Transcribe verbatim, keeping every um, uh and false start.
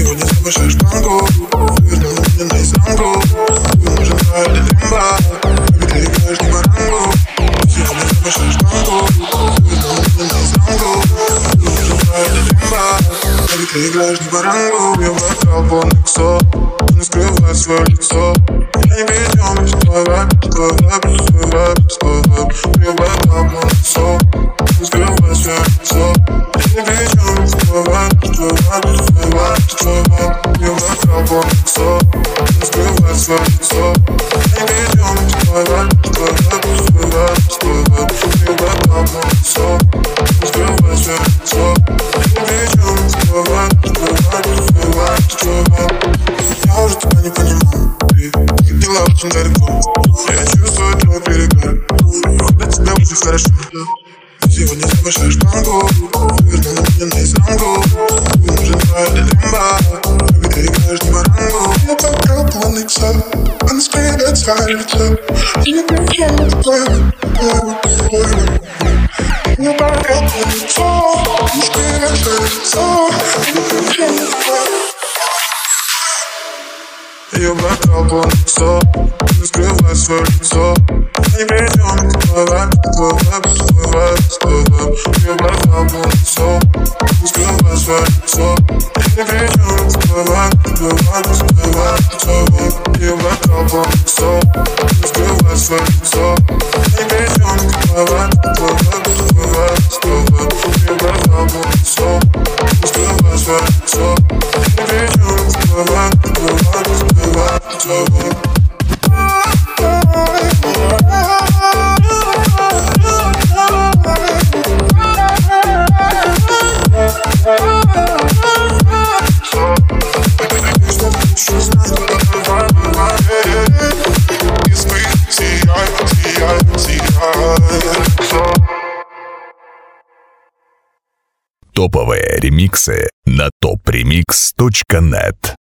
Сегодня завышаешь планку, вернул меня наизнанку. Тебе нужен твоя лимба, baby, ты играешь не по рангу. Сегодня завышаешь планку, вернул меня наизнанку. Тебе нужен твоя лимба, baby, ты играешь не по рангу. Я бокал полный ксо, не скрывай свое лицо. Я не перейдем без твой вайб, твой вайб, твой вайб, твой вайб. Я бокал полный ксо, не скрывай свое лицо. Я не перейдем без твой вайб, твой вайб, твой вайб, твой вайб. Я бокал полный ксо, не скрывай свое лицо. Я не перейдем без твой вайб, твой вайб, твой вайб, твой вайб. Я бокал полный ксо, не скрывай свое лицо. Я не перейдем без твой вайб, твой вайб, твой вайб, твой вайб. Я уже тебя не понимаю, ты дела очень далеко. Я чувствую твой перегар, для тебя уже хорошо. Сегодня завышаешь планку, вернул меня наизнанку. Тебе нужен твоя лимба, baby, ты играешь не по рангу. Я бокал полный ксо, он скрывает свое лицо. Я не перейдем без твой вайб, твой вайб. Я бокал полный ксо, он скрывает свое лицо. Я не перейдем без твой вайб. Я бокал полный ксо, не скрывай свое лицо. Я не перейдем без твой вайб, твой вайб, твой вайб, твой вайб. Я бокал полный ксо, не скрывай свое лицо. Я не перейдем без твой вайб, твой вайб, твой вайб, твой вайб. Я бокал полный ксо, не скрывай свое лицо. Я не перейдем без твой вайб, твой вайб, твой вайб, твой вайб. Я бокал полный ксо, не скрывай свое лицо. Я не перейдем без твой вайб, твой вайб, твой вайб, твой вайб. Топовые ремиксы на топ ремикс точка нет.